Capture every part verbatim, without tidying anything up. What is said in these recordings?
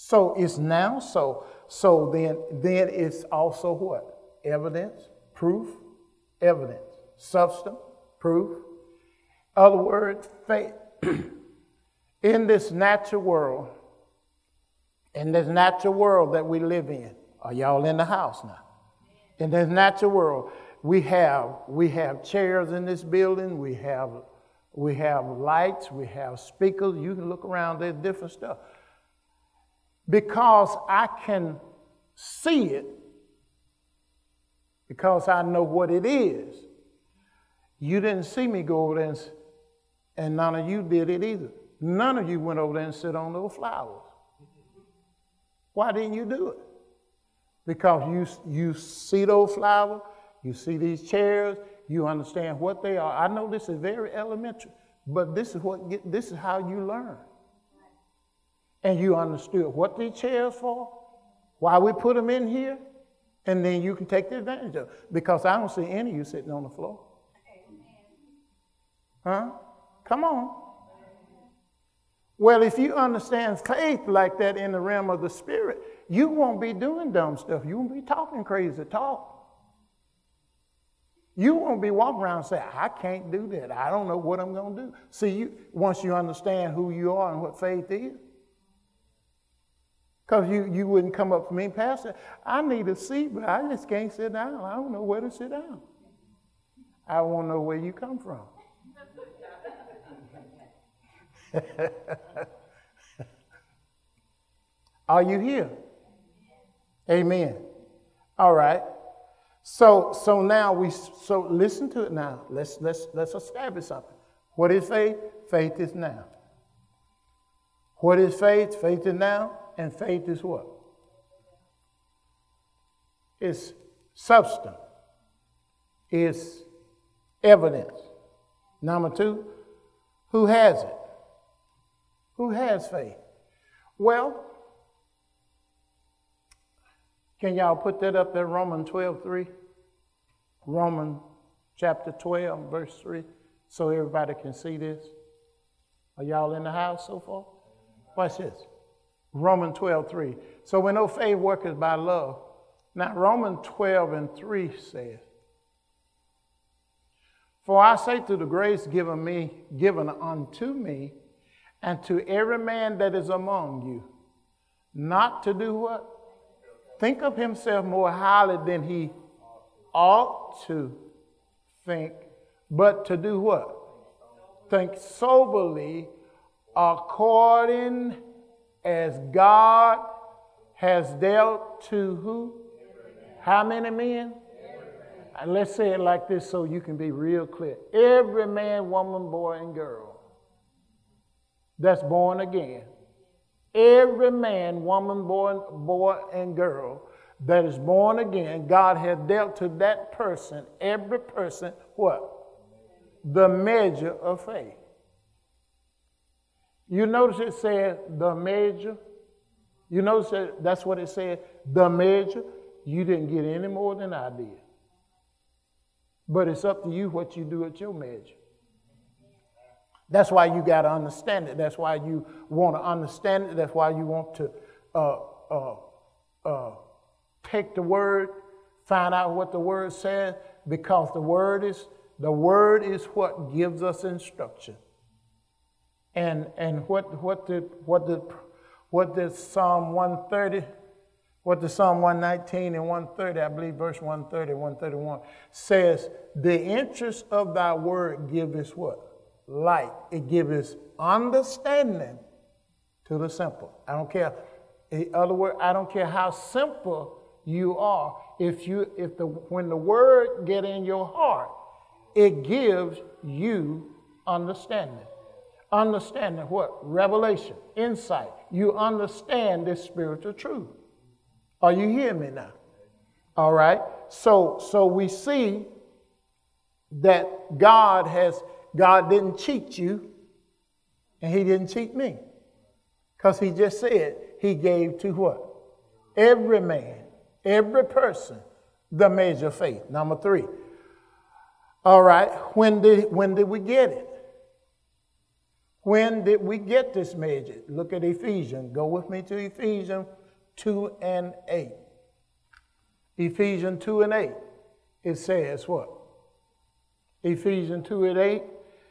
So it's now so. So then, then it's also what? Evidence, proof, evidence, substance, proof. Other words, faith. In this natural world, in this natural world that we live in, are y'all in the house now? In this natural world, we have we have chairs in this building. We have we have lights. We have speakers. You can look around. There's different stuff. Because I can see it, because I know what it is. You didn't see me go over there, and, and none of you did it either. None of you went over there and sit on those flowers. Why didn't you do it? Because you you see those flowers, you see these chairs, you understand what they are. I know this is very elementary, but this is what get, this is how you learn. And you understood what these chairs for, why we put them in here, and then you can take the advantage of it. Because I don't see any of you sitting on the floor. Huh? Come on. Well, if you understand faith like that in the realm of the spirit, you won't be doing dumb stuff. You won't be talking crazy talk. You won't be walking around saying, I can't do that. I don't know what I'm going to do. See, you once you understand who you are and what faith is. Because you, you wouldn't come up to me, Pastor, I need a seat, but I just can't sit down. I don't know where to sit down. I want to know where you come from. Are you here? Amen. All right. So so now we so listen to it now. Let's let's let's establish something. What is faith? Faith is now. What is faith? Faith is now, and faith is what? It's substance. It's evidence. Number two, who has it? Who has faith? Well, can y'all put that up there, Romans twelve three? Romans chapter twelve, verse three, so everybody can see this. Are y'all in the house so far? Watch this. Romans twelve three. So we know faith worketh by love. Now, Romans twelve and three says, for I say to the grace given me, given unto me, and to every man that is among you, not to do what? Think of himself more highly than he ought to think, but to do what? Think soberly, according as God has dealt to who? How many men? And let's say it like this so you can be real clear. Every man, woman, boy, and girl that's born again. Every man, woman, boy, boy, and girl that is born again, God has dealt to that person, every person, what? The measure of faith. You notice it said the measure. You notice that that's what it said, the measure. You didn't get any more than I did. But it's up to you what you do at your measure. That's why you got to understand it. That's why you want to understand it. That's why you want to uh, uh, uh, take the word, find out what the word says, because the word is the word is what gives us instruction. And and what what did what did what did Psalm one thirty, what did Psalm one nineteen and one thirty, I believe verse one thirty, one thirty-one says, the interest of thy word give us what? Light. It gives us understanding to the simple. I don't care. In other words, I don't care how simple you are. If you, if the when the word get in your heart, it gives you understanding. Understanding what? Revelation, insight. You understand this spiritual truth. Are you hearing me now? All right. So, so we see that God has. God didn't cheat you, and he didn't cheat me. Because he just said he gave to what? Every man, every person, the measure of faith. Number three. All right, when did, when did we get it? When did we get this measure? Look at Ephesians. Go with me to Ephesians two and eight. Ephesians two and eight. It says what? Ephesians two and eight.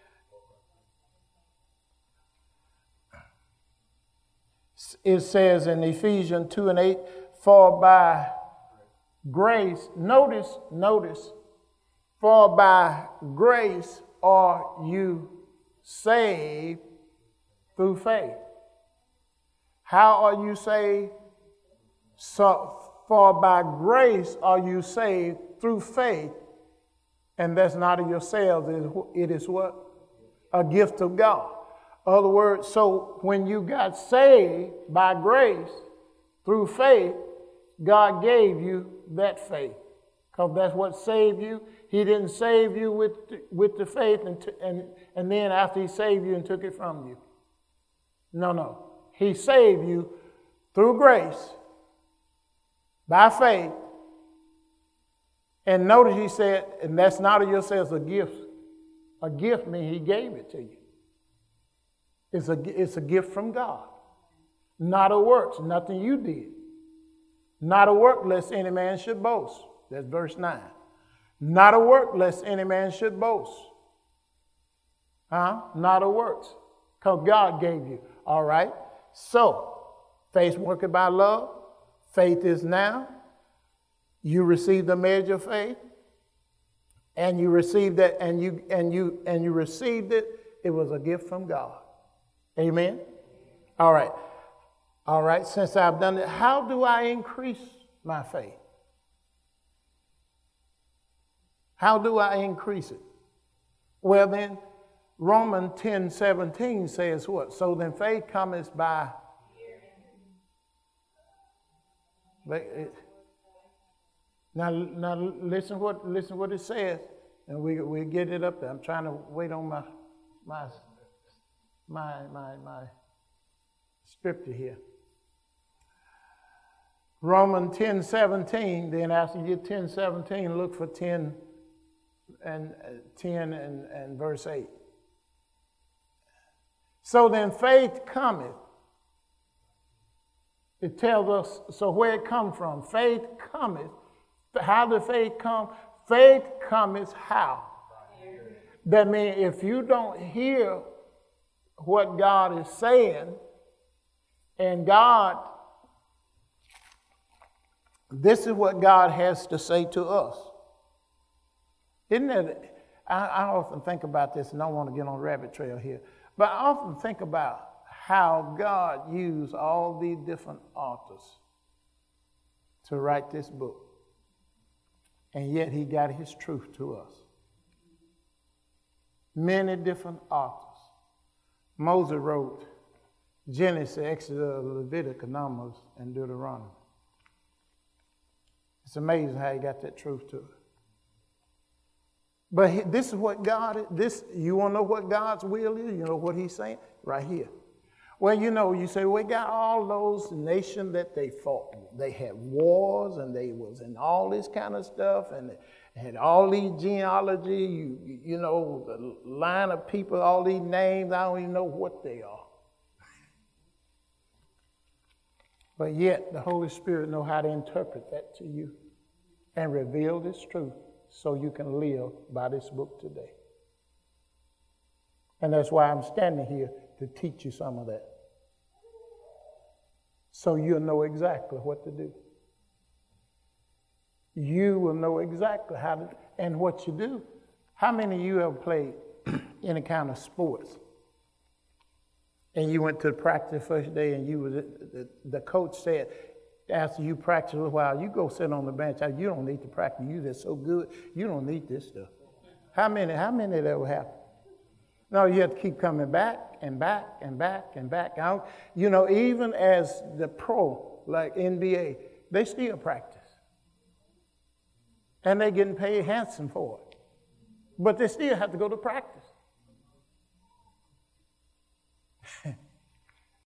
It says in Ephesians two and eight, for by grace, notice, notice, for by grace are you saved through faith. How are you saved? So, for by grace are you saved through faith, and that's not of yourselves. It is, it is what? A gift of God. Other words, so when you got saved by grace through faith, God gave you that faith, because that's what saved you. He didn't save you with, with the faith and, t- and, and then after he saved you and took it from you. No, no. He saved you through grace, by faith. And notice he said, and that's not of yourselves, a gift. A gift means he gave it to you. It's a, it's a gift from God. Not of works, nothing you did. Not a work lest any man should boast. That's verse nine. Not a work lest any man should boast. Huh? Not a works. Because God gave you. All right. So, faith worketh by love. Faith is now. You received the measure of faith. And you received that, and you and you and you received it. It was a gift from God. Amen. All right. All right. Since I've done it, how do I increase my faith? How do I increase it? Well, then, Romans ten seventeen says what? So then faith cometh by. Now, now listen what listen what it says, and we we get it up there. I'm trying to wait on my my my my my scripture here. Romans ten seventeen. Then after you get ten seventeen, look for ten and uh, ten and, and verse eight. So then faith cometh. It tells us, so where it come from? Faith cometh. How does faith come? Faith cometh how? That means if you don't hear what God is saying, and God, this is what God has to say to us. Isn't it? I, I often think about this, and I don't want to get on a rabbit trail here, but I often think about how God used all these different authors to write this book. And yet he got his truth to us. Many different authors. Moses wrote Genesis, Exodus, Leviticus, Numbers, and Deuteronomy. It's amazing how he got that truth to it. But he, this is what God, this, you want to know what God's will is? You know what he's saying? Right here. Well, you know, you say, we got all those nations that they fought. They had wars, and they was in all this kind of stuff, and they had all these genealogy, you, you know, the line of people, all these names, I don't even know what they are. But yet, the Holy Spirit knows how to interpret that to you and reveal this truth so you can live by this book today. And that's why I'm standing here, to teach you some of that. So you'll know exactly what to do. You will know exactly how to, and what you do. How many of you ever played any kind of sports? And you went to the practice first day, and you was the, the coach said, after you practice a while, you go sit on the bench. You don't need to practice. You just so good. You don't need this stuff. How many, how many of that will happen? No, you have to keep coming back and back and back and back out. You know, even as the pro, like N B A, they still practice. And they're getting paid handsome for it. But they still have to go to practice.